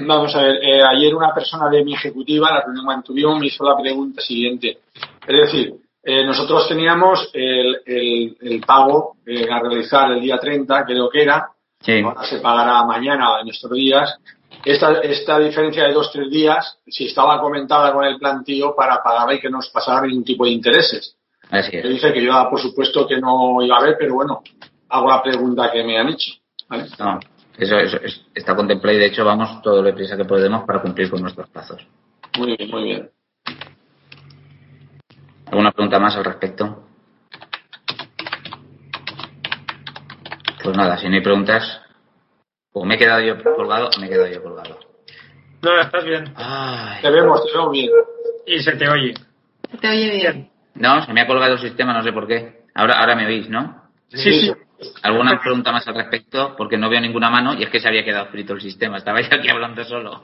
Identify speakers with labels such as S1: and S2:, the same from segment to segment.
S1: vamos a ver, ayer una persona de mi ejecutiva, la reunión mantuvimos, me hizo la pregunta siguiente. Es decir, nosotros teníamos el pago a realizar el día 30, creo que era. Sí. Ahora se pagará mañana en estos días. Esta diferencia de 2-3 días, si estaba comentada con el plantío para pagarla y que no nos pasara ningún tipo de intereses.
S2: Así es.
S1: Yo dice que yo, por supuesto, que no iba a haber, pero bueno, hago la pregunta que me han hecho. ¿Vale?
S2: No, eso está contemplado y de hecho vamos todo lo prisa que podemos para cumplir con nuestros plazos.
S1: Muy bien, muy bien.
S2: ¿Alguna pregunta más al respecto? Pues nada, si no hay preguntas, o me he quedado yo colgado o me he quedado yo colgado.
S3: No, estás bien.
S2: Ay.
S1: Te vemos bien.
S3: Y se te oye.
S4: Se te oye bien.
S2: No, se me ha colgado el sistema, no sé por qué. Ahora me veis, ¿no?
S3: Sí.
S2: ¿Alguna pregunta más al respecto? Porque no veo ninguna mano y es que se había quedado frito el sistema. Estaba yo aquí hablando solo.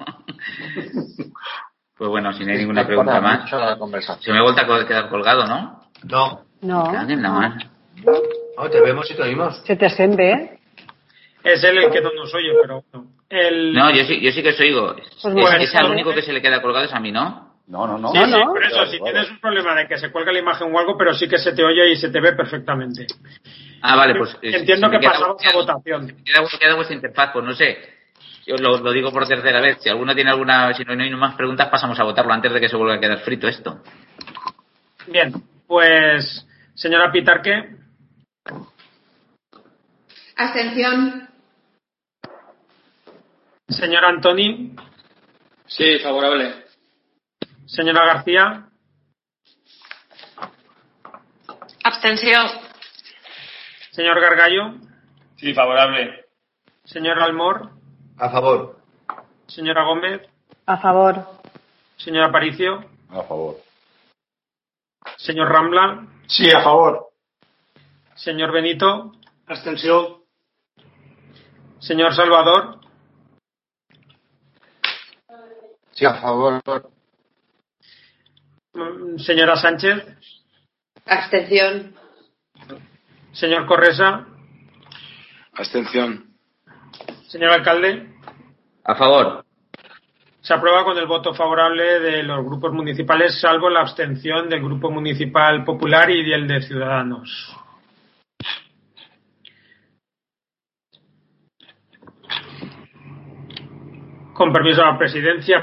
S2: Pues bueno, si no hay ninguna pregunta más. Se me ha vuelto a quedar colgado, ¿no?
S5: No.
S2: En la mano.
S6: No, te vemos y te oímos.
S5: Se te siente, ¿eh?
S3: Es él el que no nos oye, pero bueno.
S2: No, yo sí que os oigo.
S3: Pues bueno,
S2: es al único que se le queda colgado es a mí, ¿no?
S6: No.
S3: Sí, por eso, si tienes un problema de que se cuelga la imagen o algo, pero sí que se te oye y se te ve perfectamente.
S2: Ah, vale, pues...
S3: Entiendo que pasamos a votación.
S2: Queda vuestra interfaz, pues no sé. Yo lo digo por tercera vez. Si alguno tiene si no hay más preguntas, pasamos a votarlo antes de que se vuelva a quedar frito esto.
S3: Bien, pues... Señora Pitarque.
S4: Abstención.
S3: Señor Antoni.
S7: Sí, favorable.
S3: Señora García.
S8: Abstención.
S3: Señor Gargallo.
S7: Sí, favorable.
S3: Señor Almor.
S6: A favor.
S3: Señora Gómez.
S5: A favor.
S3: Señor Aparicio.
S6: A favor.
S3: Señor Rambla.
S1: Sí, a favor.
S3: Señor Benito.
S1: Abstención.
S3: Señor Salvador.
S6: Sí, a favor.
S3: Señora Sánchez.
S4: Abstención.
S3: Señor Corresa.
S7: Abstención.
S3: Señor alcalde.
S2: A favor.
S3: Se aprueba con el voto favorable de los grupos municipales, salvo la abstención del Grupo Municipal Popular y del de Ciudadanos. Con permiso de la presidencia.